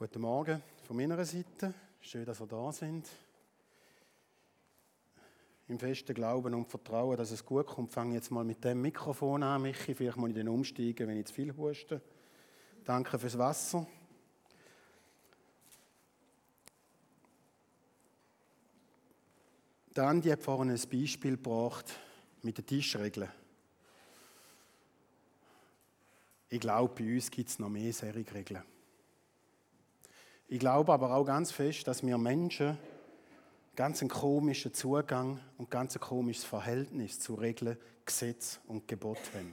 Guten Morgen von meiner Seite. Schön, dass ihr da sind. Im festen Glauben und Vertrauen, dass es gut kommt, fange ich jetzt mal mit dem Mikrofon an, Michi. Vielleicht muss ich dann umsteigen, wenn ich zu viel huste. Danke fürs Wasser. Der Andi hat vorhin ein Beispiel gebracht mit den Tischregeln. Ich glaube, bei uns gibt es noch mehr solche Regeln. Ich glaube aber auch ganz fest, dass wir Menschen ganz einen komischen Zugang und ganz ein komisches Verhältnis zu Regeln, Gesetz und Gebot haben.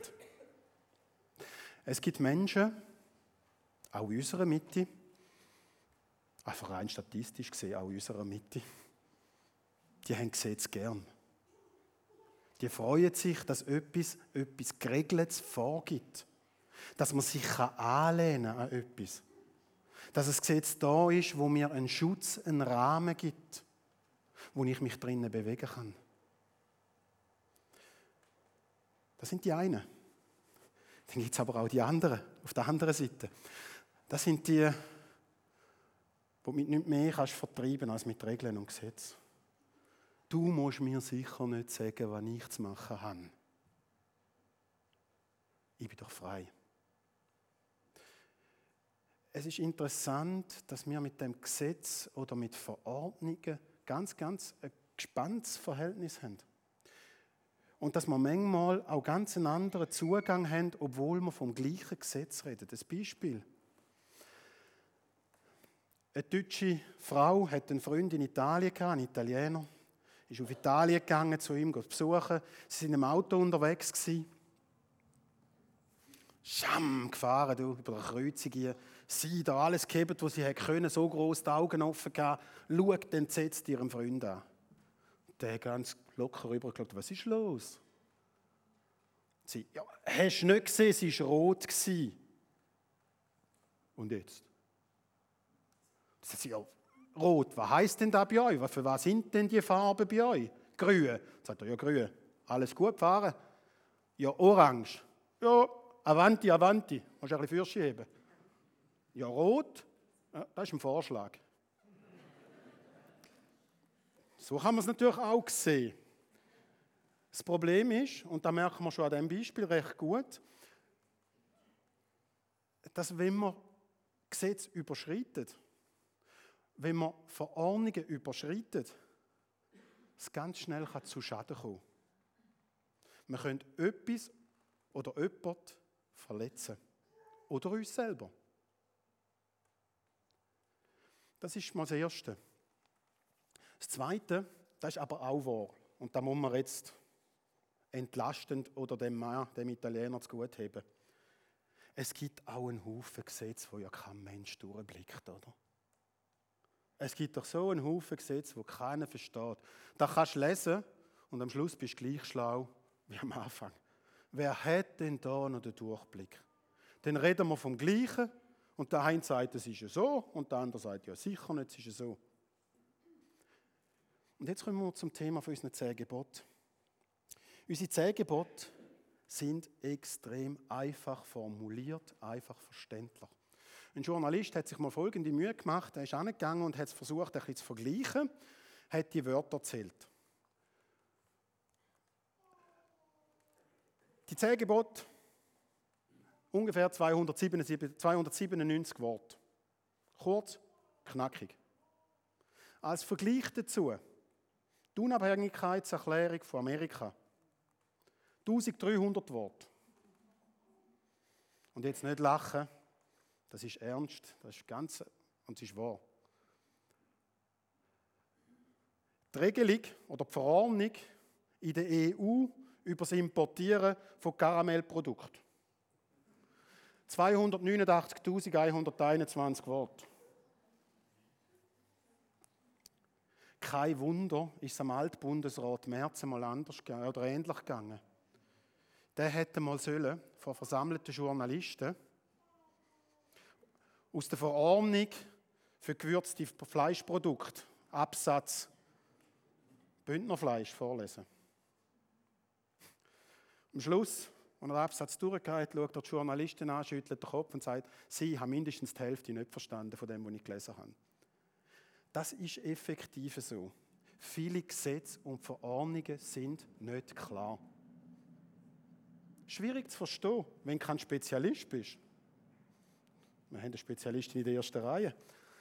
Es gibt Menschen, auch in unserer Mitte, einfach rein statistisch gesehen, auch in unserer Mitte, die haben Gesetze gern. Die freuen sich, dass etwas Geregeltes vorgibt. Dass man sich anlehnen kann an etwas. Dass ein Gesetz da ist, wo mir einen Schutz, einen Rahmen gibt, wo ich mich drinnen bewegen kann. Das sind die einen. Dann gibt es aber auch die anderen, auf der anderen Seite. Das sind die, die du mit nichts mehr kannst vertreiben als mit Regeln und Gesetzen. Du musst mir sicher nicht sagen, was ich zu machen habe. Ich bin doch frei. Es ist interessant, dass wir mit dem Gesetz oder mit Verordnungen ganz ein gespanntes Verhältnis haben. Und dass wir manchmal auch ganz einen anderen Zugang haben, obwohl wir vom gleichen Gesetz reden. Das Beispiel. Eine deutsche Frau hat einen Freund in Italien gehabt, einen Italiener. Ist auf Italien gegangen, zu ihm zu besuchen. Sie waren im Auto unterwegs gewesen. Scham gefahren, über eine Kreuzung hier. Sie da alles gehabt, was sie können, so groß die Augen offen gehabt. Schaut entsetzt ihren Freund an. Der ganz locker rübergeschaut, was ist los? Sie, ja, hast du nicht gesehen, sie war rot. Und jetzt? Sie, ja, rot, was heisst denn das bei euch? Für was sind denn die Farben bei euch? Grün. Sagt er, ja, grün. Alles gut fahren? Ja, orange. Ja, Avanti, Avanti. Musst du ein bisschen Fürste heben. Ja, rot, ja, das ist ein Vorschlag. So kann man es natürlich auch sehen. Das Problem ist, und da merken wir schon an diesem Beispiel recht gut, dass wenn man Gesetze überschreitet, wenn man Verordnungen überschreitet, es ganz schnell zu Schaden kommen. Wir können etwas oder jemanden verletzen. Oder uns selber. Das ist mal das Erste. Das Zweite, das ist aber auch wahr. Und da muss man jetzt entlastend oder dem Italiener zu gut haben. Es gibt auch einen Haufen Gesetze, wo ja kein Mensch durchblickt, oder? Es gibt doch so einen Haufen Gesetze, wo keiner versteht. Da kannst du lesen und am Schluss bist du gleich schlau wie am Anfang. Wer hat denn da noch den Durchblick? Dann reden wir vom Gleichen und der eine sagt, es ist ja so und der andere sagt, ja sicher nicht, es ist ja so. Und jetzt kommen wir zum Thema von unseren 10 Geboten. Unsere 10 Gebote sind extrem einfach formuliert, einfach verständlich. Ein Journalist hat sich mal folgende Mühe gemacht, er ist angegangen und hat es versucht, ein bisschen zu vergleichen, hat die Wörter gezählt. Die 10 Gebote, ungefähr 297 Worte. Kurz, knackig. Als Vergleich dazu, die Unabhängigkeitserklärung von Amerika. 1300 Worte. Und jetzt nicht lachen, das ist ernst, das ist ganz, und es ist wahr. Die Regelung oder die Verordnung in der EU über das Importieren von Karamellprodukten. 289.121 Worte. Kein Wunder, ist es am Altbundesrat Merz einmal anders oder ähnlich gegangen. Der hätte mal von versammelten Journalisten aus der Verordnung für gewürzte Fleischprodukte, Absatz Bündnerfleisch vorlesen. Am Schluss Wenn er den Absatz durchgeht, schaut er die Journalisten an, schüttelt den Kopf und sagt, sie haben mindestens die Hälfte nicht verstanden von dem, was ich gelesen habe. Das ist effektiv so. Viele Gesetze und Verordnungen sind nicht klar. Schwierig zu verstehen, wenn du kein Spezialist bist. Wir haben eine Spezialistin in der ersten Reihe.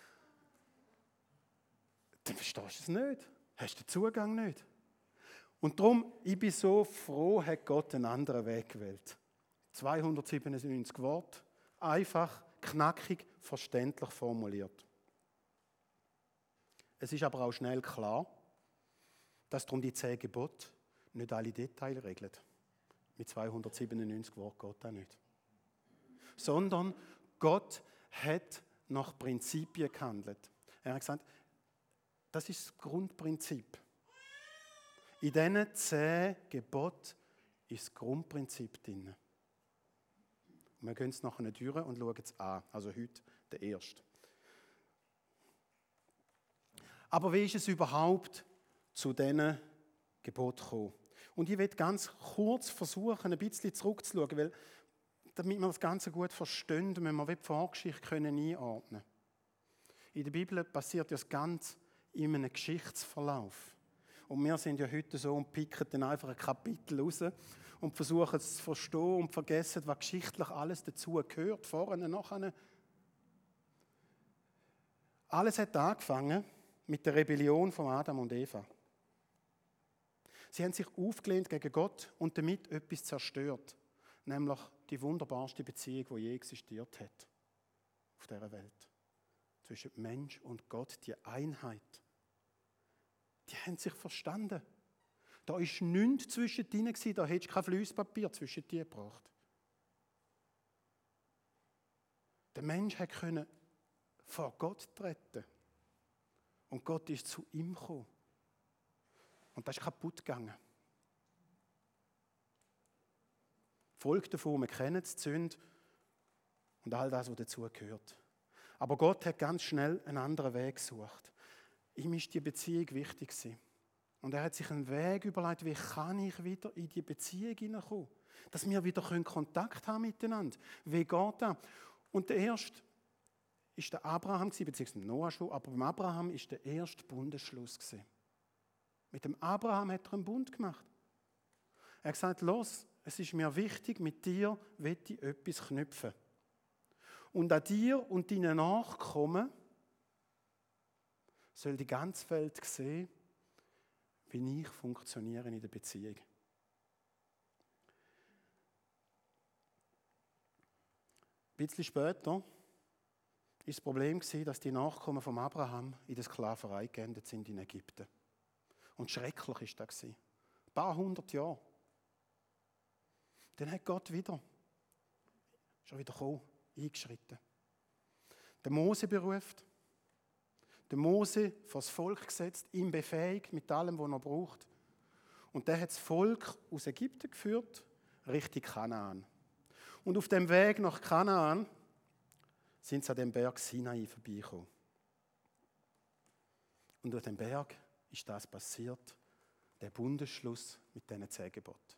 Dann verstehst du es nicht. Hast den Zugang nicht. Und darum, ich bin so froh, hat Gott einen anderen Weg gewählt. 297 Worte, einfach, knackig, verständlich formuliert. Es ist aber auch schnell klar, dass darum die 10 Gebote nicht alle Details regeln. Mit 297 Worten geht das nicht. Sondern Gott hat nach Prinzipien gehandelt. Er hat gesagt, das ist das Grundprinzip. In diesen 10 Geboten ist das Grundprinzip drin. Wir gehen es nachher durch und schauen es an. Also heute der erste. Aber wie ist es überhaupt zu diesen Geboten gekommen? Und ich will ganz kurz versuchen, ein bisschen zurückzuschauen, weil damit wir das Ganze gut verstehen, müssen wir die Vorgeschichte einordnen können. In der Bibel passiert das Ganze in einem Geschichtsverlauf. Und wir sind ja heute so und picken dann einfach ein Kapitel raus und versuchen es zu verstehen und vergessen, was geschichtlich alles dazu gehört, vorne, nachher. Alles hat angefangen mit der Rebellion von Adam und Eva. Sie haben sich aufgelehnt gegen Gott und damit etwas zerstört, nämlich die wunderbarste Beziehung, die je existiert hat auf dieser Welt. Zwischen Mensch und Gott, die Einheit. Die haben sich verstanden. Da war nichts zwischen ihnen, da hättest du kein Fliesspapier zwischen die gebracht. Der Mensch konnte vor Gott treten. Und Gott ist zu ihm gekommen. Und das ist kaputt gegangen. Folge davon, wir kennen es, die Sünde und all das, was dazu gehört. Aber Gott hat ganz schnell einen anderen Weg gesucht. Ihm ist die Beziehung wichtig gewesen. Und er hat sich einen Weg überlegt, wie kann ich wieder in die Beziehung hineinkommen? Dass wir wieder Kontakt haben miteinander. Wie geht das? Und der erste war der Abraham, beziehungsweise Noah schon, aber beim Abraham war der erste Bundesschluss. Mit dem Abraham hat er einen Bund gemacht. Er hat gesagt, los, es ist mir wichtig, mit dir will ich etwas knüpfen. Und an dir und deinen Nachkommen soll die ganze Welt sehen, wie ich funktioniere in der Beziehung. Ein bisschen später war das Problem, dass die Nachkommen von Abraham in der Sklaverei geendet sind in Ägypten. Und schrecklich war das. Ein paar hundert Jahre. Dann hat Gott wieder gekommen, eingeschritten. Der Mose beruft, der Mose vor das Volk gesetzt, ihn befähigt mit allem, was er braucht. Und der hat das Volk aus Ägypten geführt, Richtung Kanaan. Und auf dem Weg nach Kanaan sind sie an dem Berg Sinai vorbeigekommen. Und auf dem Berg ist das passiert, der Bundesschluss mit diesen 10 Geboten.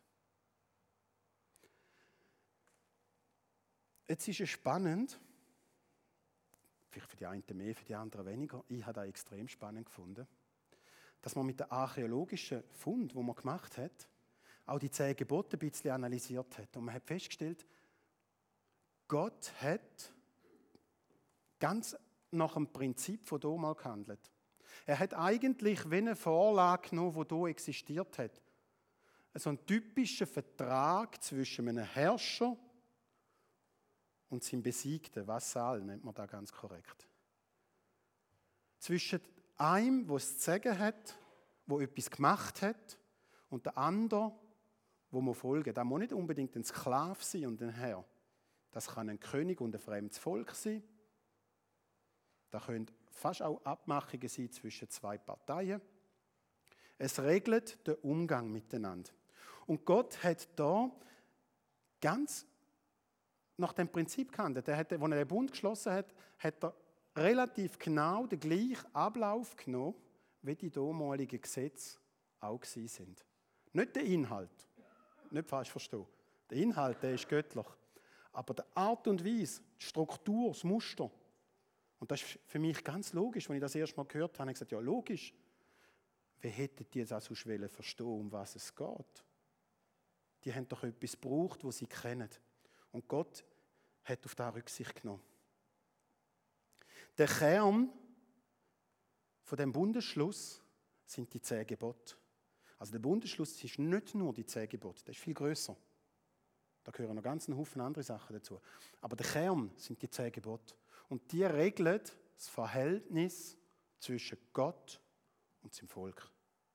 Jetzt ist es spannend, vielleicht für die einen mehr, für die anderen weniger, ich habe das extrem spannend gefunden, dass man mit den archäologischen Fund, die man gemacht hat, auch die 10 Gebote ein bisschen analysiert hat. Und man hat festgestellt, Gott hat ganz nach dem Prinzip von damals gehandelt. Er hat eigentlich wie eine Vorlage genommen, die hier existiert hat. Also einen typischen Vertrag zwischen einem Herrscher und seinem Besiegten, Vassal nennt man das ganz korrekt. Zwischen einem, der es zu sagen hat, der etwas gemacht hat, und der anderen, wo man folgen. Das muss nicht unbedingt ein Sklave sein und ein Herr. Das kann ein König und ein fremdes Volk sein. Da können fast auch Abmachungen sein zwischen 2 Parteien. Es regelt den Umgang miteinander. Und Gott hat da ganz nach dem Prinzip gehandelt. Als er den Bund geschlossen hat, hat er relativ genau den gleichen Ablauf genommen, wie die damaligen Gesetze auch waren. Nicht der Inhalt, nicht falsch verstehen. Der Inhalt, der ist göttlich. Aber die Art und Weise, die Struktur, das Muster, und das ist für mich ganz logisch, wenn ich das erst mal gehört habe, habe ich gesagt, ja logisch. Wie hätten die das auch sonst verstehen, um was es geht? Die haben doch etwas gebraucht, was sie kennen. Und Gott hat auf das Rücksicht genommen. Der Kern von dem Bundesschluss sind die 10 Gebote. Also der Bundesschluss ist nicht nur die 10 Gebote, der ist viel grösser. Da gehören noch ganz einen Haufen andere Sachen dazu. Aber der Kern sind die 10 Gebote. Und die regeln das Verhältnis zwischen Gott und seinem Volk.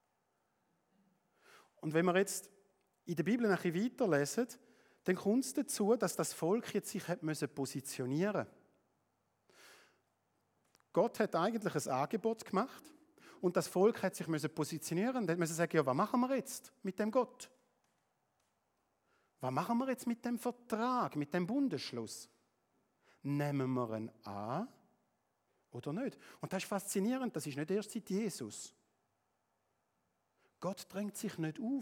Und wenn wir jetzt in der Bibel ein bisschen weiterlesen, dann kommt es dazu, dass das Volk jetzt sich positionieren musste. Gott hat eigentlich ein Angebot gemacht und das Volk hat sich positionieren und musste sagen, ja, was machen wir jetzt mit dem Gott? Was machen wir jetzt mit dem Vertrag, mit dem Bundesschluss? Nehmen wir ihn an oder nicht? Und das ist faszinierend, das ist nicht erst seit Jesus. Gott drängt sich nicht auf.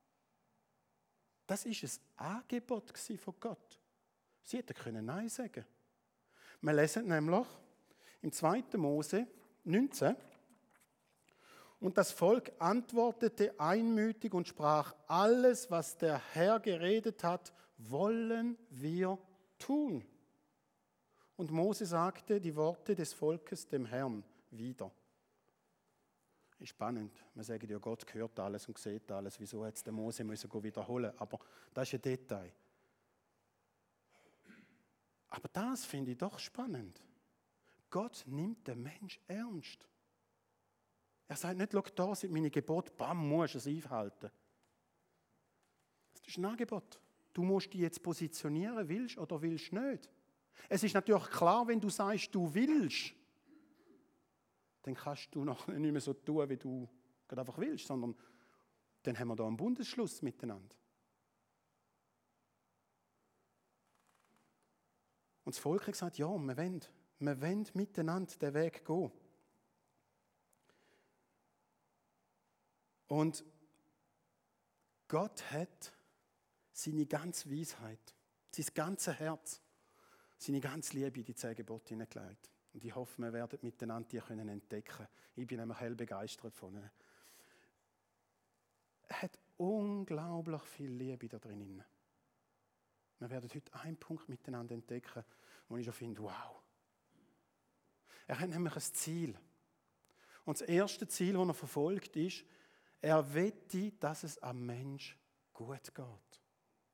Das ist ein Angebot von Gott. Sie hätten Nein sagen können. Wir lesen nämlich im 2. Mose 19. Und das Volk antwortete einmütig und sprach, alles, was der Herr geredet hat, wollen wir tun. Und Mose sagte die Worte des Volkes dem Herrn wieder. Ist spannend. Man sagt ja, Gott hört alles und sieht alles. Wieso hat es der Mose wiederholen? Aber das ist ein Detail. Aber das finde ich doch spannend. Gott nimmt den Mensch ernst. Er sagt nicht, schau, da sind meine Gebote, bam, musst du es einhalten. Das ist ein Angebot. Du musst dich jetzt positionieren, willst oder willst nicht. Es ist natürlich klar, wenn du sagst, du willst, dann kannst du noch nicht mehr so tun, wie du gerade einfach willst, sondern dann haben wir da einen Bundesschluss miteinander. Und das Volk hat gesagt, ja, wir wollen miteinander den Weg gehen. Und Gott hat seine ganze Weisheit, sein ganzes Herz, seine ganze Liebe in die 10 Gebote hineingelegt. Und ich hoffe, wir werden miteinander die entdecken können. Ich bin nämlich hell begeistert von ihnen. Er hat unglaublich viel Liebe da drin. Wir werden heute einen Punkt miteinander entdecken, wo ich schon finde, wow. Er hat nämlich ein Ziel. Und das erste Ziel, das er verfolgt, ist, er wette, dass es am Mensch gut geht.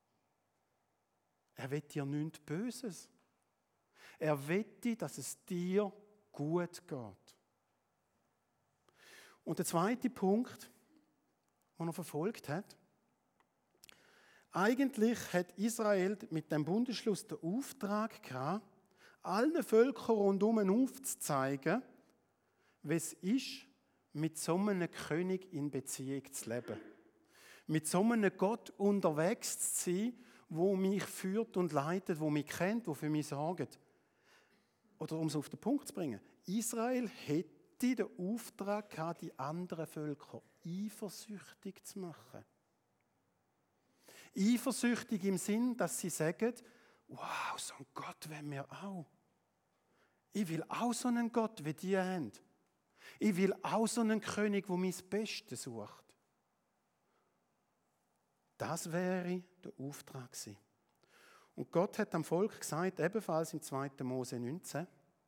Er wette dir nichts Böses. Er wette, dass es dir gut geht. Und der zweite Punkt, den er verfolgt hat, eigentlich hat Israel mit dem Bundesschluss den Auftrag gehabt, allen Völkern rundum aufzuzeigen, wie es ist, mit so einem König in Beziehung zu leben. Mit so einem Gott unterwegs zu sein, der mich führt und leitet, der mich kennt, der für mich sorgt. Oder um es auf den Punkt zu bringen, Israel hätte den Auftrag gehabt, die anderen Völker eifersüchtig zu machen. Eifersüchtig im Sinn, dass sie sagen, wow, so einen Gott wollen wir auch. Ich will auch so einen Gott, wie die haben. Ich will auch so einen König, der mein Bestes sucht. Das wäre der Auftrag gewesen. Und Gott hat dem Volk gesagt, ebenfalls im 2. Mose 19,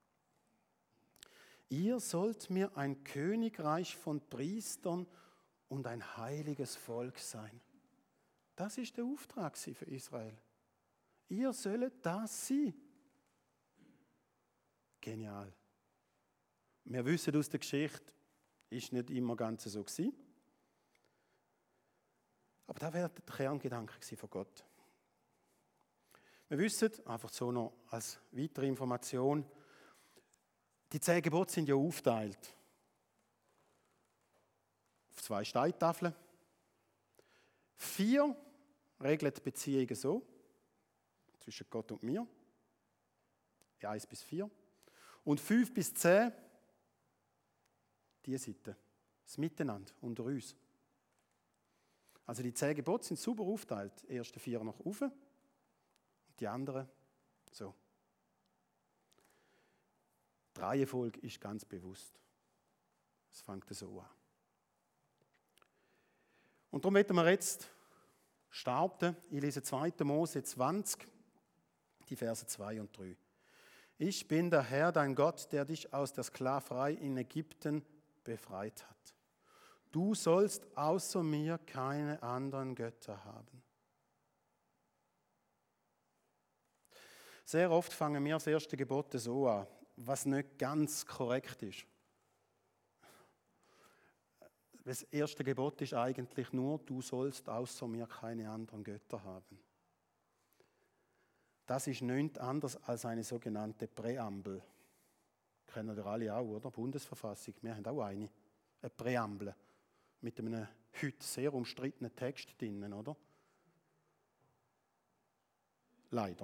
ihr sollt mir ein Königreich von Priestern und ein heiliges Volk sein. Das ist der Auftrag für Israel. Ihr sollt das sein. Genial. Wir wissen aus der Geschichte, ist nicht immer ganz so gewesen. Aber das wäre der Kerngedanke von Gott. Wir wissen, einfach so noch als weitere Information, die 10 Gebote sind ja aufgeteilt auf 2 Steintafeln. 4 regeln die Beziehungen so, zwischen Gott und mir, 1 bis 4. Und 5 bis 10, die Seite, das Miteinander unter uns. Also die 10 Gebote sind super aufgeteilt. Die ersten 4 nach oben und die anderen so. Die Reihenfolge ist ganz bewusst. Es fängt so an. Und darum werden wir jetzt starten. Ich lese 2. Mose 20, die Verse 2 und 3. Ich bin der Herr, dein Gott, der dich aus der Sklaverei in Ägypten befreit hat. Du sollst außer mir keine anderen Götter haben. Sehr oft fangen wir das erste Gebot so an, was nicht ganz korrekt ist. Das erste Gebot ist eigentlich nur, du sollst außer mir keine anderen Götter haben. Das ist nichts anderes als eine sogenannte Präambel. Kennen wir alle auch, oder? Bundesverfassung, wir haben auch eine Präambel mit einem heute sehr umstrittenen Text drin, oder? Leider.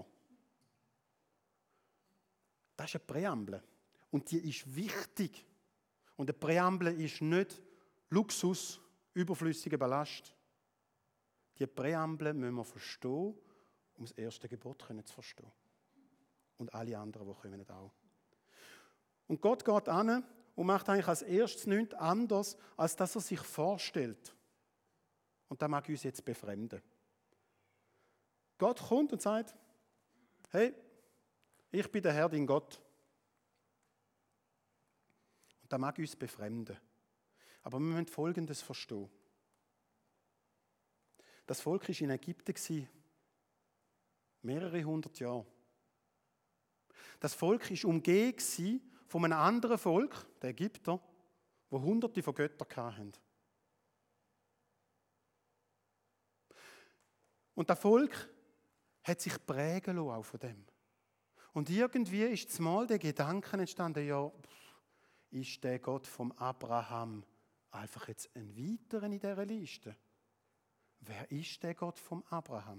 Das ist eine Präambel. Und die ist wichtig. Und eine Präambel ist nicht Luxus, überflüssiger Ballast. Die Präambel müssen wir verstehen, um das erste Gebot zu verstehen. Und alle anderen, die kommen, auch. Und Gott geht an und macht eigentlich als erstes nichts anderes, als dass er sich vorstellt. Und das mag uns jetzt befremden. Gott kommt und sagt, hey, ich bin der Herr, dein Gott. Und das mag uns befremden. Aber wir müssen Folgendes verstehen. Das Volk war in Ägypten mehrere 100 Jahre. Das Volk war umgeben von einem anderen Volk, den Ägypter, wo Hunderte von Göttern hatten. Und das Volk hat sich prägen lassen auch von dem. Und irgendwie ist zumal der Gedanke entstanden, ja, ist der Gott vom Abraham einfach jetzt ein weiterer in dieser Liste? Wer ist der Gott vom Abraham?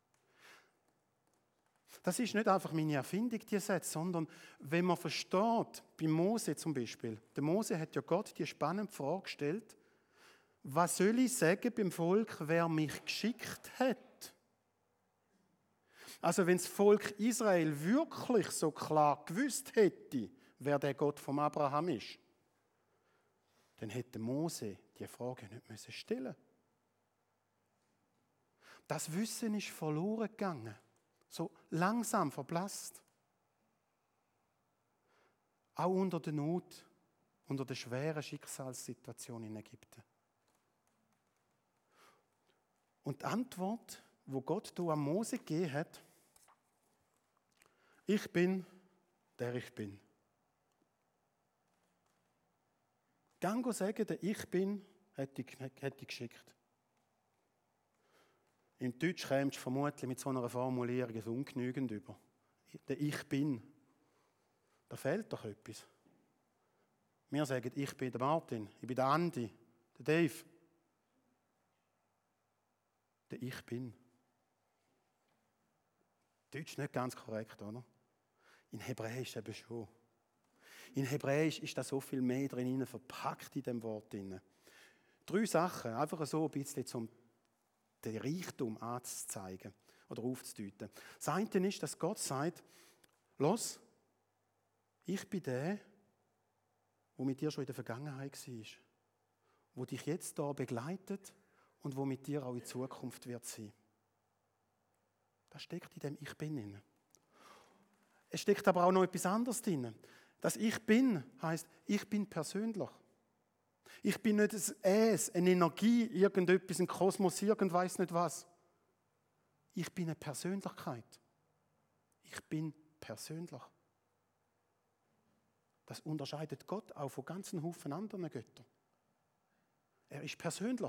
Das ist nicht einfach meine Erfindung, die Sätze, sondern wenn man versteht, bei Mose zum Beispiel, der Mose hat ja Gott die spannende Frage gestellt, was soll ich sagen beim Volk, wer mich geschickt hat? Also wenn das Volk Israel wirklich so klar gewusst hätte, wer der Gott vom Abraham ist, dann hätte Mose die Frage nicht stellen müssen. Das Wissen ist verloren gegangen. So langsam verblasst. Auch unter der Not, unter der schweren Schicksalssituation in Ägypten. Und die Antwort, wo Gott hier an Mose gegeben hat, ich bin, der ich bin. Gang sagen, der ich bin, hätte ich geschickt. Im Deutsch kämst du vermutlich mit so einer Formulierung so ungenügend über. Der Ich bin. Da fehlt doch etwas. Wir sagen, ich bin der Martin, ich bin der Andi, der Dave. Der Ich bin. Deutsch nicht ganz korrekt, oder? In Hebräisch eben schon. In Hebräisch ist da so viel mehr drin verpackt in dem Wort drin. 3 Sachen, einfach so ein bisschen zum den Reichtum anzuzeigen oder aufzudeuten. Das eine ist, dass Gott sagt, los, ich bin der, der mit dir schon in der Vergangenheit war, der dich jetzt hier begleitet und der mit dir auch in Zukunft wird sein. Das steckt in dem Ich bin drin. Es steckt aber auch noch etwas anderes drin. Das Ich bin heisst, ich bin persönlich. Ich bin nicht eine Energie, irgendetwas, ein Kosmos, weiss nicht was. Ich bin eine Persönlichkeit. Ich bin persönlich. Das unterscheidet Gott auch von ganzen Haufen anderen Göttern. Er ist persönlich.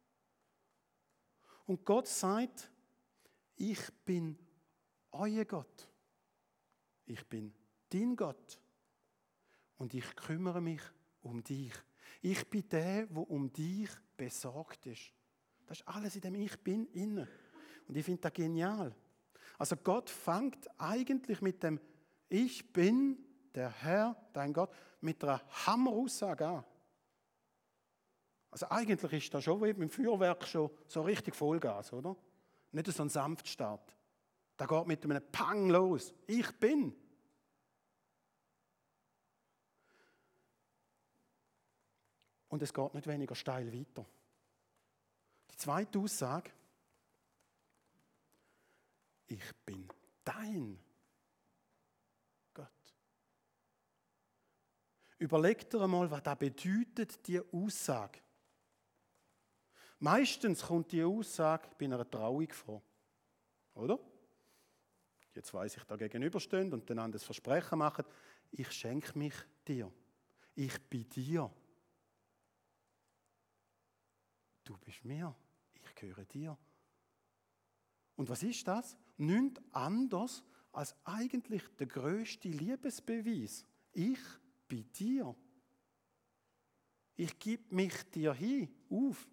Und Gott sagt, ich bin euer Gott. Ich bin dein Gott. Und ich kümmere mich um dich. Ich bin der, der um dich besorgt ist. Das ist alles in dem Ich bin inne. Und ich finde das genial. Also Gott fängt eigentlich mit dem Ich bin der Herr, dein Gott, mit einer Hammeraussage an. Also eigentlich ist das schon wie beim Feuerwerk schon so richtig Vollgas, oder? Nicht so ein Sanftstart. Da geht mit einem Pang los. Ich bin. Und es geht nicht weniger steil weiter. Die zweite Aussage: Ich bin dein Gott. Überleg dir einmal, was das bedeutet, diese Aussage. Meistens kommt die Aussage bei einer Trauung vor. Oder? Jetzt weiss ich, da gegenüberstehen und dann das Versprechen machen. Ich schenke mich dir. Ich bin dir. Du bist mir. Ich gehöre dir. Und was ist das? Nichts anderes als eigentlich der grösste Liebesbeweis. Ich bin dir. Ich gebe mich dir hin, auf.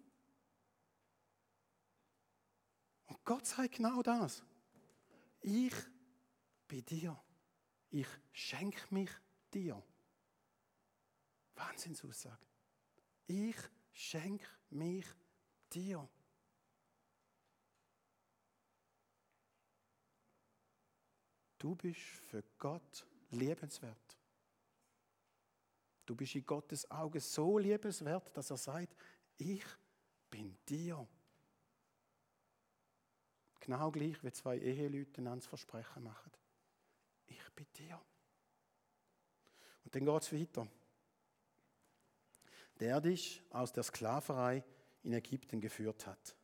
Und Gott sagt genau das. Ich bin dir. Ich schenke mich dir. Wahnsinnsaussage. Ich schenke mich dir. Du bist für Gott liebenswert. Du bist in Gottes Augen so liebenswert, dass er sagt, ich bin dir. Genau gleich wie zwei Eheleute einander das Versprechen machen. Ich bin dir. Und dann geht es weiter. Der dich aus der Sklaverei in Ägypten geführt hat.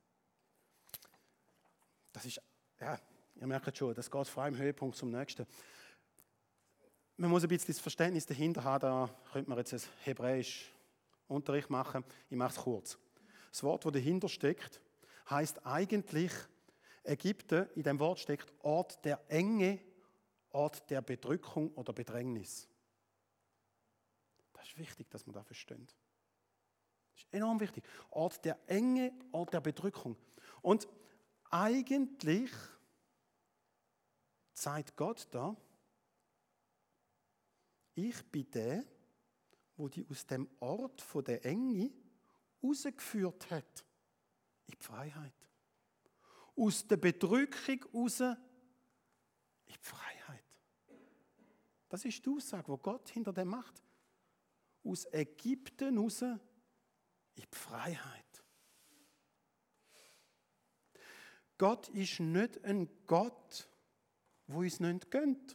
Das ist, ja, ihr merkt schon, das geht vor allem Höhepunkt zum nächsten. Man muss ein bisschen das Verständnis dahinter haben, da könnte man jetzt einen hebräischen Unterricht machen. Ich mache es kurz. Das Wort, das dahinter steckt, heißt eigentlich, Ägypten, in dem Wort steckt Ort der Enge, Ort der Bedrückung oder Bedrängnis. Das ist wichtig, dass man das versteht. Das ist enorm wichtig. Ort der Enge, Ort der Bedrückung. Und eigentlich sagt Gott da, ich bin der, wo die aus dem Ort von der Enge rausgeführt hat in die Freiheit. Aus der Bedrückung raus in die Freiheit. Das ist die Aussage, die Gott hinter dem macht. Aus Ägypten raus in die Freiheit. Gott ist nicht ein Gott, der uns nicht gönnt.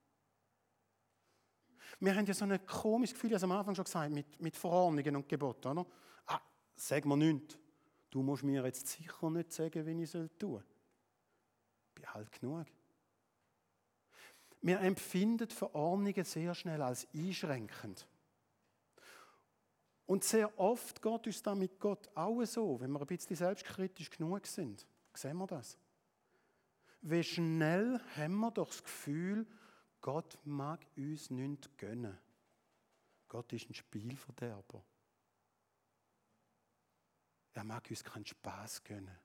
Wir haben ja so ein komisches Gefühl, ich habe es am Anfang schon gesagt, mit Verordnungen und Geboten. Oder? Sag mir nichts. Du musst mir jetzt sicher nicht sagen, wie ich tun soll. Ich bin alt genug. Wir empfinden Verordnungen sehr schnell als einschränkend. Und sehr oft geht uns das mit Gott auch so, wenn wir ein bisschen selbstkritisch genug sind. Sehen wir das? Wie schnell haben wir doch das Gefühl, Gott mag uns nichts gönnen. Gott ist ein Spielverderber. Er mag uns keinen Spaß gönnen.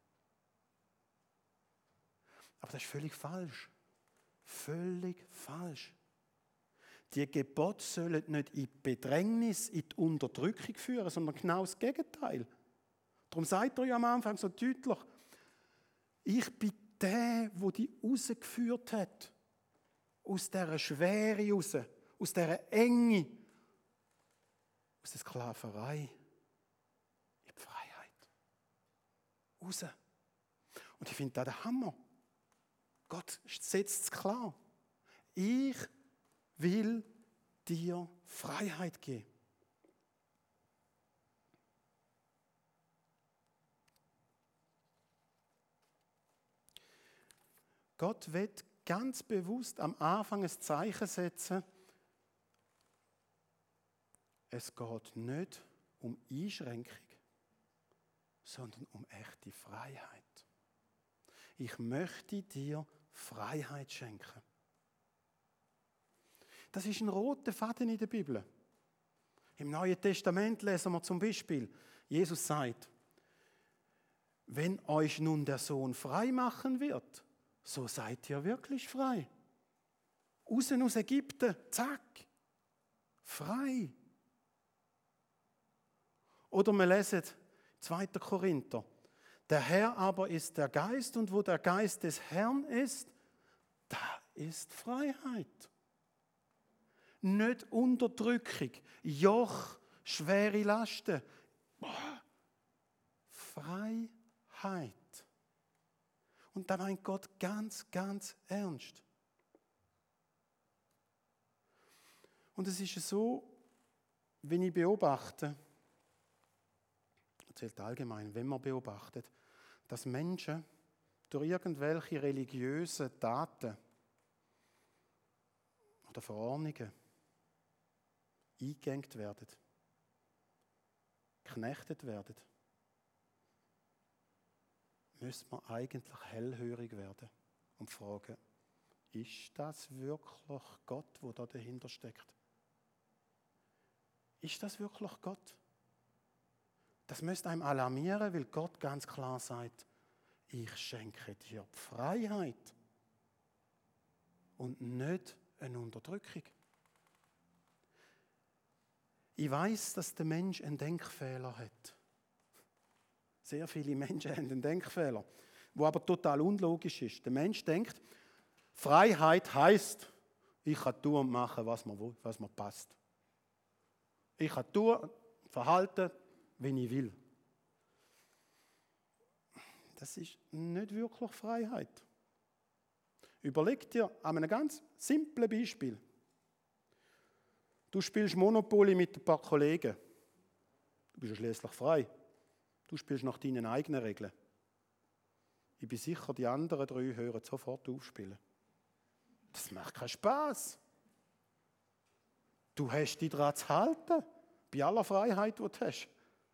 Aber das ist völlig falsch. Völlig falsch. Die Gebote sollen nicht in die Bedrängnis, in die Unterdrückung führen, sondern genau das Gegenteil. Darum sagt er ja am Anfang so deutlich, ich bin der, der dich rausgeführt hat. Aus dieser Schwere raus, aus dieser Enge, aus der Sklaverei in die Freiheit. Raus. Und ich finde das der Hammer. Gott setzt es klar. Ich will dir Freiheit geben. Gott wird ganz bewusst am Anfang ein Zeichen setzen. Es geht nicht um Einschränkung, sondern um echte Freiheit. Ich möchte dir Freiheit schenken. Das ist ein roter Faden in der Bibel. Im Neuen Testament lesen wir zum Beispiel, Jesus sagt, wenn euch nun der Sohn frei machen wird, so seid ihr wirklich frei. Raus aus Ägypten, zack, frei. Oder wir lesen 2. Korinther. Der Herr aber ist der Geist und wo der Geist des Herrn ist, da ist Freiheit. Nicht Unterdrückung, Joch, schwere Lasten. Freiheit. Und da meint Gott ganz, ganz ernst. Und es ist so, wenn ich beobachte, erzählt allgemein, wenn man beobachtet, dass Menschen durch irgendwelche religiösen Taten oder Verordnungen eingeengt werden, geknechtet werden, müsste man eigentlich hellhörig werden und fragen, ist das wirklich Gott, der da dahinter steckt? Ist das wirklich Gott? Das müsste einem alarmieren, weil Gott ganz klar sagt, ich schenke dir die Freiheit und nicht eine Unterdrückung. Ich weiß, dass der Mensch einen Denkfehler hat. Sehr viele Menschen haben einen Denkfehler, der aber total unlogisch ist. Der Mensch denkt, Freiheit heisst, ich kann tun und machen, was mir will, was mir passt. Ich kann tun, verhalten, wenn ich will. Das ist nicht wirklich Freiheit. Überleg dir an einem ganz simplen Beispiel. Du spielst Monopoly mit ein paar Kollegen. Du bist ja schließlich frei. Du spielst nach deinen eigenen Regeln. Ich bin sicher, die anderen 3 hören sofort aufspielen. Das macht keinen Spass. Du hast dich daran zu halten, bei aller Freiheit, die du hast.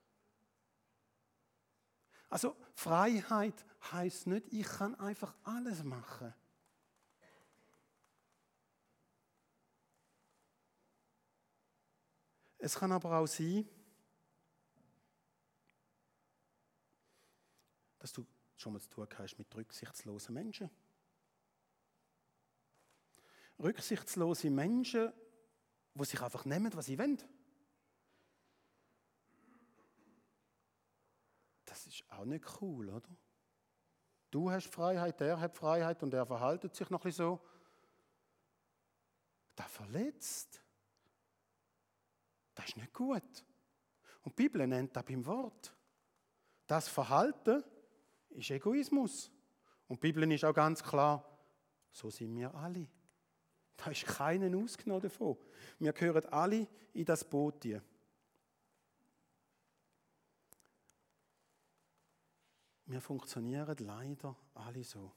Also Freiheit heisst nicht, ich kann einfach alles machen. Es kann aber auch sein, dass du schon mal zu tun hast mit rücksichtslosen Menschen. Rücksichtslose Menschen, die sich einfach nehmen, was sie wollen. Das ist auch nicht cool, oder? Du hast Freiheit, der hat Freiheit und er verhält sich noch ein bisschen so. Das verletzt. Das ist nicht gut. Und die Bibel nennt das beim Wort. Das Verhalten ist Egoismus. Und die Bibel ist auch ganz klar, so sind wir alle. Da ist keinen ausgenommen davon. Wir gehören alle in das Boot hier. Wir funktionieren leider alle so.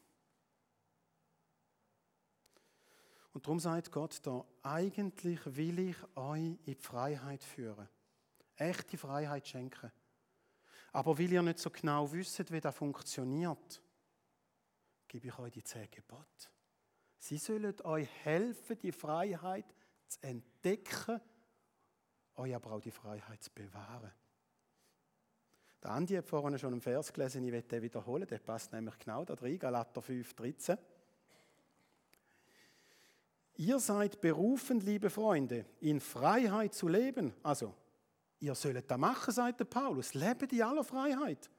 Und darum sagt Gott da, eigentlich will ich euch in die Freiheit führen. Echte Freiheit schenken. Aber weil ihr nicht so genau wisst, wie das funktioniert, gebe ich euch die 10 Gebote. Sie sollen euch helfen, die Freiheit zu entdecken, euch aber auch die Freiheit zu bewahren. Der Andi hat vorhin schon einen Vers gelesen, ich werde den wiederholen, der passt nämlich genau da drin, Galater 5,13. Ihr seid berufen, liebe Freunde, in Freiheit zu leben. Also, ihr sollt das machen, sagt der Paulus. Lebt in aller Freiheit.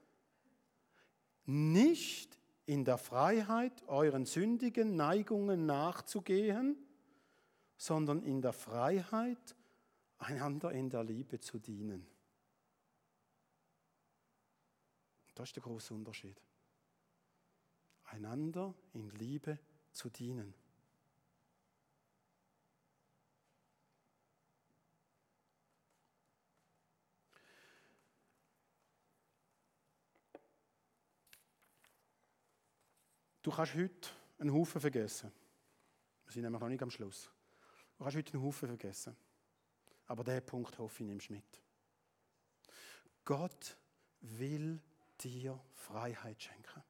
Nicht in der Freiheit, euren sündigen Neigungen nachzugehen, sondern in der Freiheit, einander in der Liebe zu dienen. Das ist der große Unterschied. Einander in Liebe zu dienen. Du kannst heute einen Haufen vergessen. Wir sind nämlich noch nicht am Schluss. Du kannst heute einen Haufen vergessen. Aber diesen Punkt hoffe ich, nimmst du mit. Gott will dir Freiheit schenken.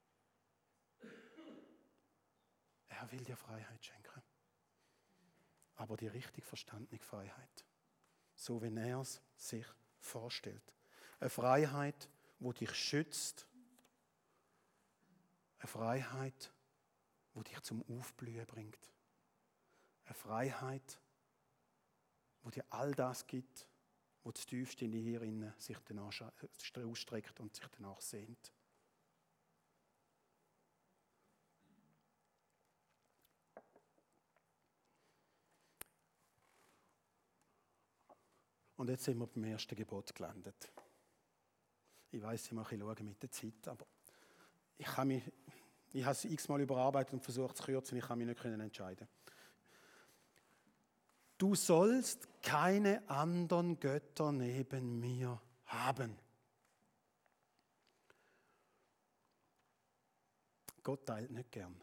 Er will dir Freiheit schenken. Aber die richtig verstandene Freiheit. So wie er es sich vorstellt. Eine Freiheit, die dich schützt. Eine Freiheit, die dich zum Aufblühen bringt. Eine Freiheit, die dir all das gibt, wo das Tiefste in dir sich danach ausstreckt und sich danach sehnt. Und jetzt sind wir beim ersten Gebot gelandet. Ich weiss, ich muss ein bisschen schauen mit der Zeit, aber ich habe es x-mal überarbeitet und versucht zu kürzen, ich kann mich nicht entscheiden. Du sollst keine anderen Götter neben mir haben. Gott teilt nicht gern.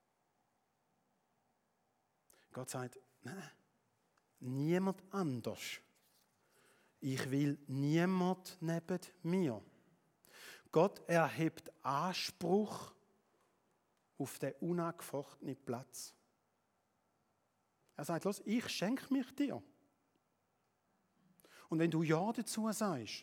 Gott sagt, nein, niemand anders. Ich will niemand neben mir. Gott erhebt Anspruch auf den unangefochtenen Platz. Er sagt, los, ich schenke mich dir. Und wenn du Ja dazu sagst,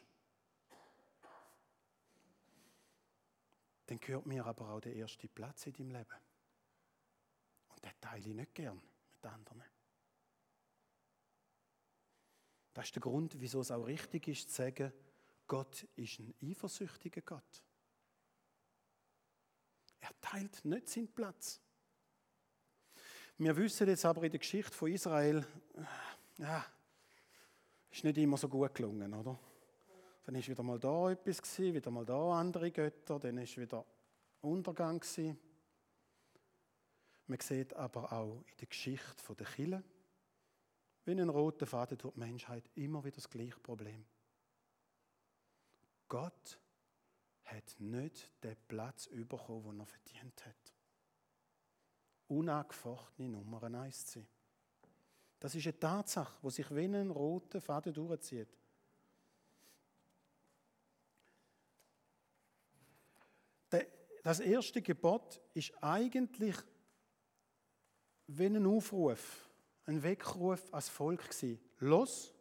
dann gehört mir aber auch der erste Platz in deinem Leben. Und den teile ich nicht gern mit anderen. Das ist der Grund, wieso es auch richtig ist, zu sagen, Gott ist ein eifersüchtiger Gott. Er teilt nicht seinen Platz. Wir wissen jetzt aber in der Geschichte von Israel, ist nicht immer so gut gelungen, oder? Dann ist wieder mal da etwas gewesen, wieder mal da andere Götter, dann ist wieder Untergang gewesen. Man sieht aber auch in der Geschichte der Kirche, wie ein roter Faden durch die Menschheit, immer wieder das gleiche Problem. Gott hat nicht den Platz bekommen, den er verdient hat. Unangefochtene Nummer 1 zu sein. Das ist eine Tatsache, die sich wie ein roter Faden durchzieht. Das erste Gebot ist eigentlich wie ein Aufruf, ein Weckruf als Volk gewesen. Los,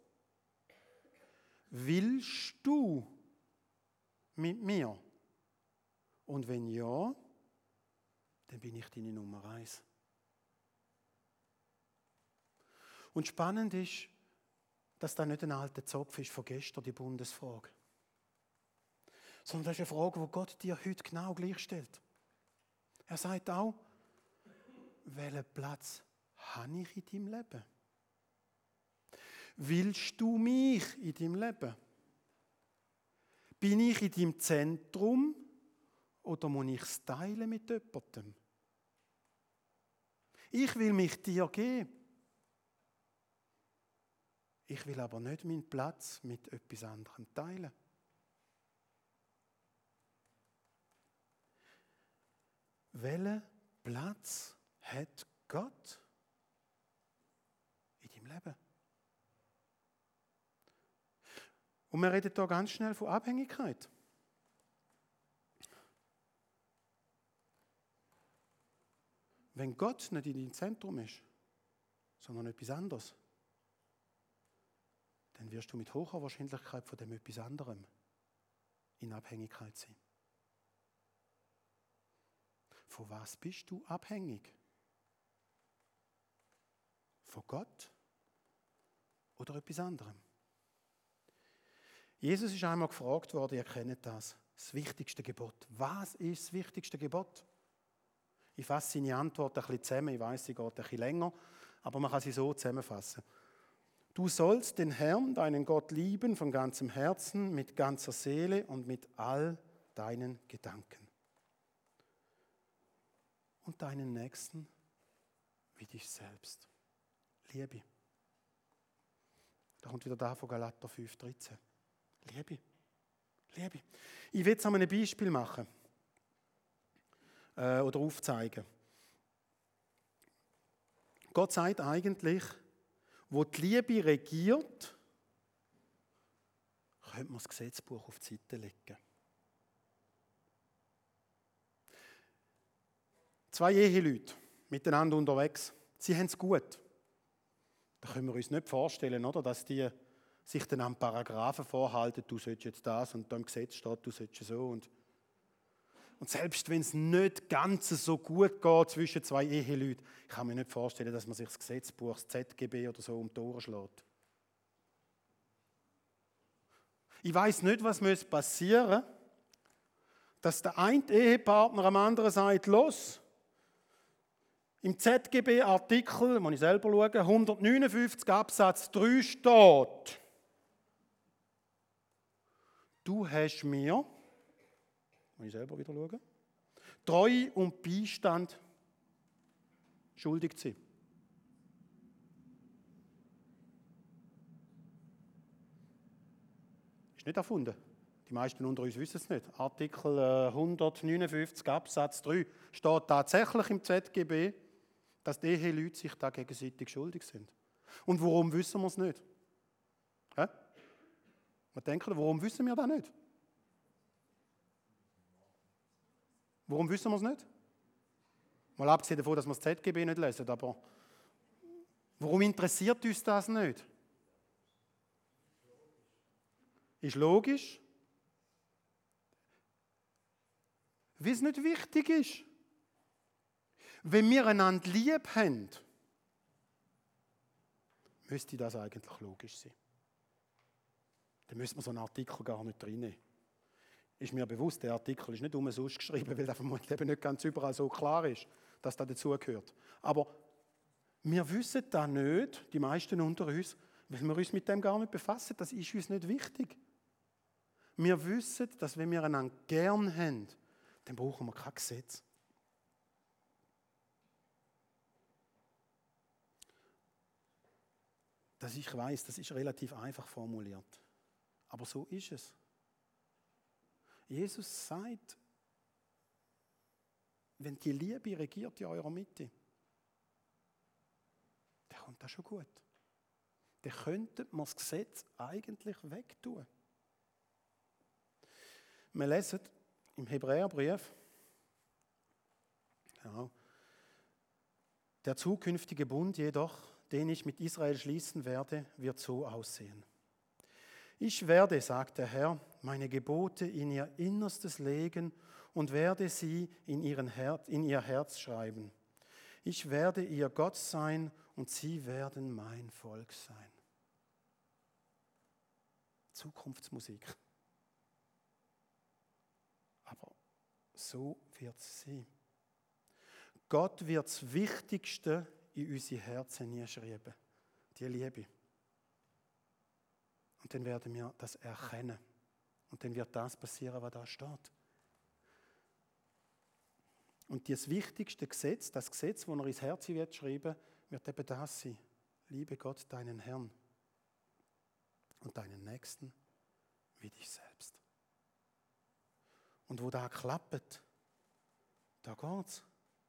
willst du mit mir? Und wenn ja, dann bin ich deine Nummer 1. Und spannend ist, dass das nicht ein alter Zopf ist von gestern, die Bundesfrage. Sondern das ist eine Frage, die Gott dir heute genau gleich stellt. Er sagt auch, welchen Platz habe ich in deinem Leben? Willst du mich in deinem Leben? Bin ich in deinem Zentrum oder muss ich es teilen mit jemandem? Ich will mich dir geben. Ich will aber nicht meinen Platz mit etwas anderem teilen. Welchen Platz hat Gott in deinem Leben? Und wir reden hier ganz schnell von Abhängigkeit. Wenn Gott nicht in deinem Zentrum ist, sondern etwas anderes, dann wirst du mit hoher Wahrscheinlichkeit von dem etwas anderem in Abhängigkeit sein. Von was bist du abhängig? Von Gott oder etwas anderem? Jesus ist einmal gefragt worden, ihr kennt das wichtigste Gebot. Was ist das wichtigste Gebot? Ich fasse seine Antwort ein bisschen zusammen, ich weiss, sie geht ein bisschen länger, aber man kann sie so zusammenfassen. Du sollst den Herrn, deinen Gott, lieben von ganzem Herzen, mit ganzer Seele und mit all deinen Gedanken. Und deinen Nächsten wie dich selbst. Liebe. Da kommt wieder da von Galater 5,13. Liebe. Liebe. Ich will es an einem Beispiel machen. Oder aufzeigen. Gott sagt eigentlich, wo die Liebe regiert, könnte man das Gesetzbuch auf die Seite legen. 2 Eheleute miteinander unterwegs, sie haben es gut. Da können wir uns nicht vorstellen, oder, dass die sich dann an Paragraphen vorhalten, du sollst jetzt das und da im Gesetz steht, du sollst so. Und selbst wenn es nicht ganz so gut geht zwischen 2 Eheleuten, ich kann mir nicht vorstellen, dass man sich das Gesetzbuch, das ZGB oder so um die Ohren schlägt. Ich weiß nicht, was passieren muss, dass der eine Ehepartner am anderen sagt, los, im ZGB-Artikel, muss ich selber schauen, 159 Absatz 3 steht, du hast mir, muss ich selber wieder schauen, Treue und Beistand schuldig zu sein. Ist nicht erfunden. Die meisten unter uns wissen es nicht. Artikel 159 Absatz 3 steht tatsächlich im ZGB, dass die Eheleute sich da gegenseitig schuldig sind. Und warum wissen wir es nicht? Hä? Was denken, warum wissen wir das nicht? Warum wissen wir es nicht? Mal abgesehen davon, dass wir das ZGB nicht lesen, aber warum interessiert uns das nicht? Ist logisch. Wie es nicht wichtig ist. Wenn wir einander lieb haben, müsste das eigentlich logisch sein. Dann müsste man so einen Artikel gar nicht reinnehmen. Ist mir bewusst, der Artikel ist nicht umsonst geschrieben, weil das vermutlich eben nicht ganz überall so klar ist, dass das dazugehört. Aber wir wissen das nicht, die meisten unter uns, weil wir uns mit dem gar nicht befassen. Das ist uns nicht wichtig. Wir wissen, dass wenn wir einander gern haben, dann brauchen wir kein Gesetz. Ich weiss, das ist relativ einfach formuliert. Aber so ist es. Jesus sagt, wenn die Liebe regiert in eurer Mitte, dann kommt das schon gut. Dann könnte man das Gesetz eigentlich wegtun. Wir lesen im Hebräerbrief, genau, der zukünftige Bund jedoch, den ich mit Israel schließen werde, wird so aussehen. Ich werde, sagt der Herr, meine Gebote in ihr Innerstes legen und werde sie in ihr Herz schreiben. Ich werde ihr Gott sein und sie werden mein Volk sein. Zukunftsmusik. Aber so wird es sein. Gott wird das Wichtigste in unsere Herzen hineinschreiben. Die Liebe. Und dann werden wir das erkennen. Und dann wird das passieren, was da steht. Und das wichtigste Gesetz, das Gesetz, das er ins Herz wird schreiben, wird eben das sein. Liebe Gott, deinen Herrn und deinen Nächsten wie dich selbst. Und wo da klappt, da geht's.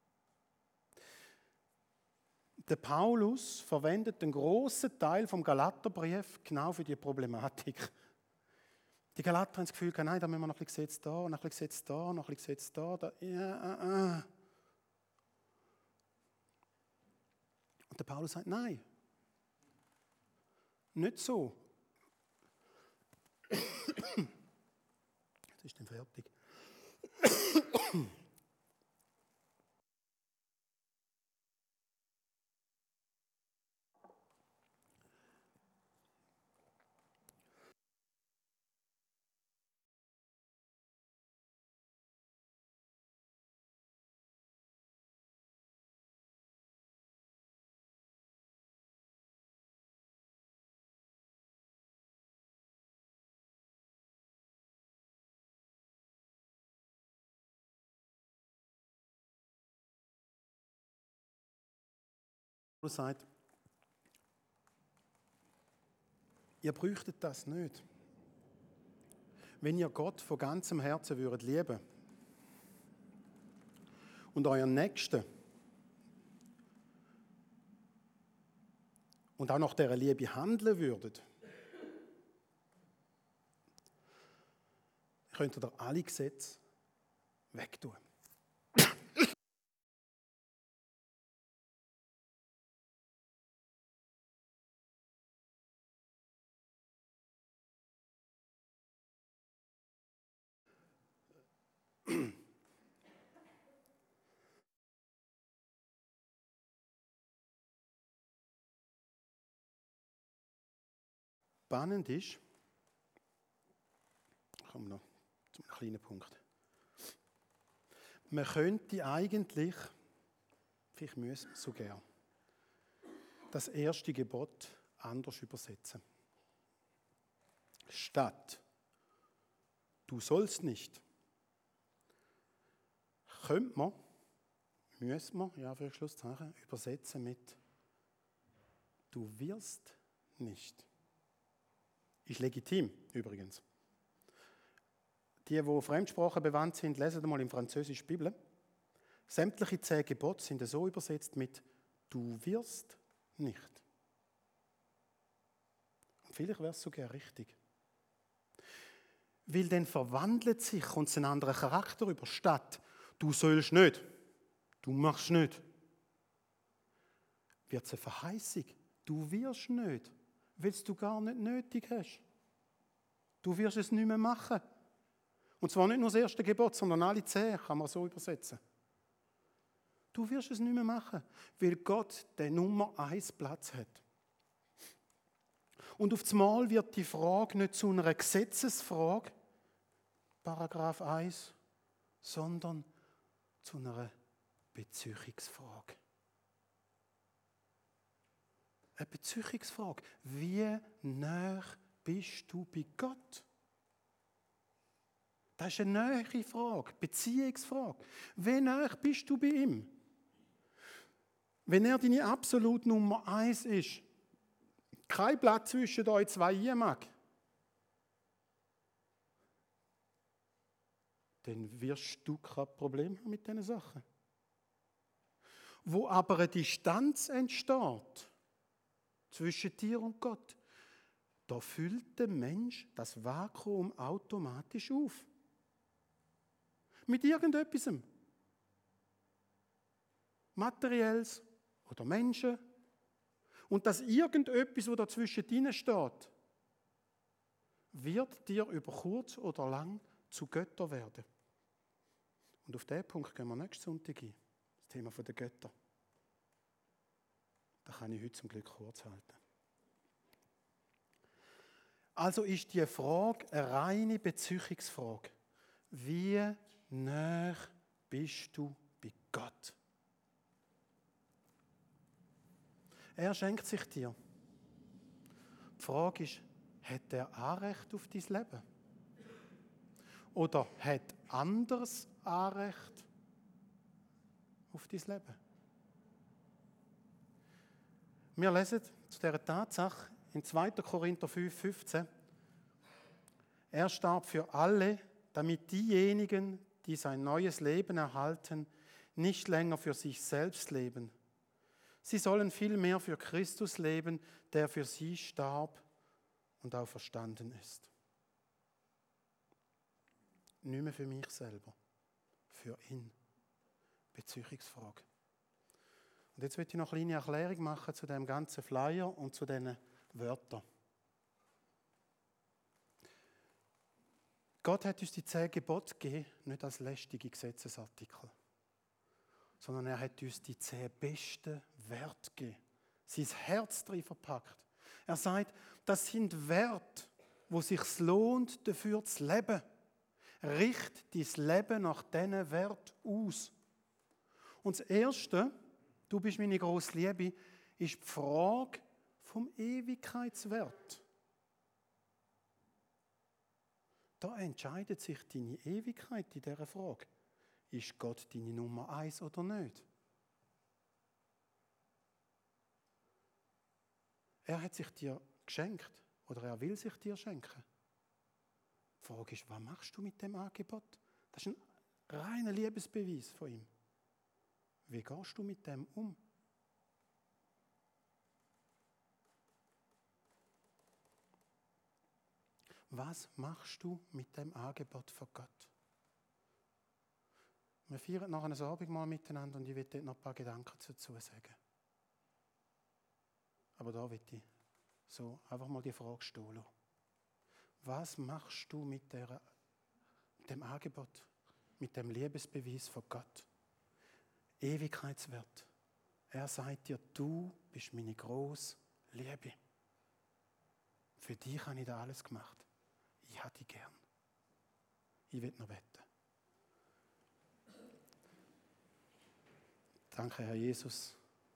Der Paulus verwendet einen grossen Teil vom Galaterbrief genau für die Problematik. Die Galater haben das Gefühl, nein, da müssen wir noch ein bisschen Gesetz da, noch ein bisschen Gesetz da, noch ein bisschen Gesetz da. Ja. Und der Paulus sagt, nein, nicht so. Jetzt ist dann fertig. Paulus sagt, ihr bräuchtet das nicht. Wenn ihr Gott von ganzem Herzen würdet lieben und euren Nächsten und auch nach dieser Liebe handeln würdet, könnt ihr alle Gesetze wegtun. Spannend ist, komme noch zum kleinen Punkt. Man könnte eigentlich, vielleicht müssen wir so gern, das erste Gebot anders übersetzen. Statt du sollst nicht, könnte man, müssen wir, ja, für Schlusszeichen, übersetzen mit du wirst nicht. Ist legitim, übrigens. Die Fremdsprachen bewandt sind, lesen mal in Französisch Bibel. Sämtliche 10 Gebote sind so übersetzt mit du wirst nicht. Und vielleicht wäre es sogar richtig. Weil dann verwandelt sich uns ein anderer Charakter über. Statt du sollst nicht, du machst nicht, wird es eine Verheißung. Du wirst nicht, weil es du gar nicht nötig hast. Du wirst es nicht mehr machen. Und zwar nicht nur das erste Gebot, sondern alle 10, kann man so übersetzen. Du wirst es nicht mehr machen, weil Gott den Nummer 1 Platz hat. Und auf einmal wird die Frage nicht zu einer Gesetzesfrage, Paragraph 1, sondern zu einer Beziehungsfrage. Eine Beziehungsfrage. Wie nah bist du bei Gott? Das ist eine neue Frage, Beziehungsfrage. Wie nah bist du bei ihm? Wenn er deine absolute Nummer 1 ist, kein Platz zwischen euch zwei mag, dann wirst du kein Problem haben mit diesen Sachen. Wo aber eine Distanz entsteht zwischen dir und Gott, da füllt der Mensch das Vakuum automatisch auf. Mit irgendetwas. Materielles oder Menschen. Und das irgendetwas, das dazwischen drinnen steht, wird dir über kurz oder lang zu Götter werden. Und auf diesen Punkt gehen wir nächsten Sonntag ein. Das Thema der Götter. Das kann ich heute zum Glück kurz halten. Also ist die Frage eine reine Beziehungsfrage. Wie nah bist du bei Gott? Er schenkt sich dir. Die Frage ist, hat er Anrecht auf dein Leben? Oder hat anderes Anrecht auf dein Leben? Wir lesen zu dieser Tatsache in 2. Korinther 5,15. Er starb für alle, damit diejenigen, die sein neues Leben erhalten, nicht länger für sich selbst leben. Sie sollen vielmehr für Christus leben, der für sie starb und auferstanden ist. Nicht mehr für mich selber, für ihn. Beziehungsfrage. Und jetzt möchte ich noch eine kleine Erklärung machen zu dem ganzen Flyer und zu diesen Wörtern. Gott hat uns die 10 Gebote gegeben, nicht als lästige Gesetzesartikel, sondern er hat uns die 10 besten Werte gegeben. Sein Herz drin verpackt. Er sagt, das sind Werte, wo es sich lohnt, dafür zu leben. Richt dein Leben nach diesen Werten aus. Und das Erste, du bist meine grosse Liebe, ist die Frage vom Ewigkeitswert. Da entscheidet sich deine Ewigkeit in dieser Frage. Ist Gott deine Nummer 1 oder nicht? Er hat sich dir geschenkt oder er will sich dir schenken. Die Frage ist, was machst du mit dem Angebot? Das ist ein reiner Liebesbeweis von ihm. Wie gehst du mit dem um? Was machst du mit dem Angebot von Gott? Wir feiern nachher ein Abendmahl miteinander und ich will dort noch ein paar Gedanken dazu sagen. Aber da will ich so einfach mal die Frage stellen lassen. Was machst du mit dem Angebot, mit dem Liebesbeweis von Gott? Ewigkeitswert. Er sagt dir, du bist meine grosse Liebe. Für dich habe ich da alles gemacht. Ich habe dich gern. Ich will noch beten. Danke, Herr Jesus,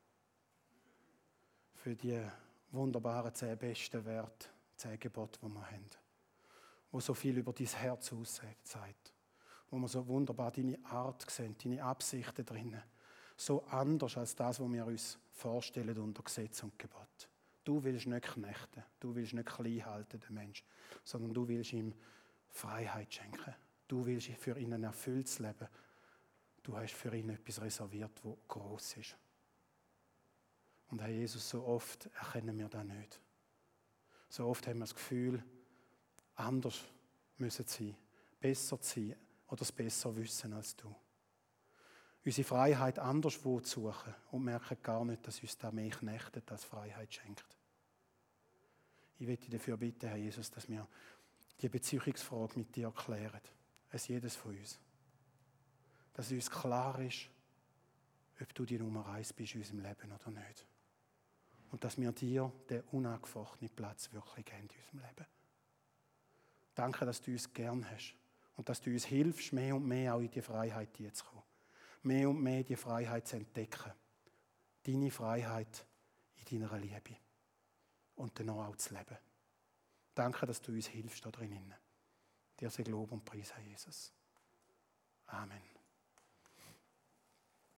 für die wunderbaren 10 besten Werte, 10 Gebote, die wir haben. Wo so viel über dein Herz aussagt. Wo wir so wunderbar deine Art sehen, deine Absichten drinnen. So anders als das, was wir uns vorstellen unter Gesetz und Gebot. Du willst nicht knechten, du willst nicht klein halten, den Menschen, sondern du willst ihm Freiheit schenken. Du willst für ihn ein erfülltes Leben. Du hast für ihn etwas reserviert, das gross ist. Und Herr Jesus, so oft erkennen wir das nicht. So oft haben wir das Gefühl, anders müssen sein, besser sein oder es besser wissen als du. Unsere Freiheit anderswo zu suchen und merken gar nicht, dass uns das mehr knechtet, als Freiheit schenkt. Ich möchte dich dafür bitten, Herr Jesus, dass wir die Beziehungsfrage mit dir klären. Es jedes von uns. Dass es uns klar ist, ob du die Nummer 1 bist in unserem Leben oder nicht. Und dass wir dir den unangefochtenen Platz wirklich geben in unserem Leben. Danke, dass du uns gern hast und dass du uns hilfst, mehr und mehr auch in die Freiheit zu kommen. Mehr und mehr die Freiheit zu entdecken. Deine Freiheit in deiner Liebe. Und dann auch zu leben. Danke, dass du uns hilfst da drinnen. Dir sei Lob und Preis, Herr Jesus. Amen.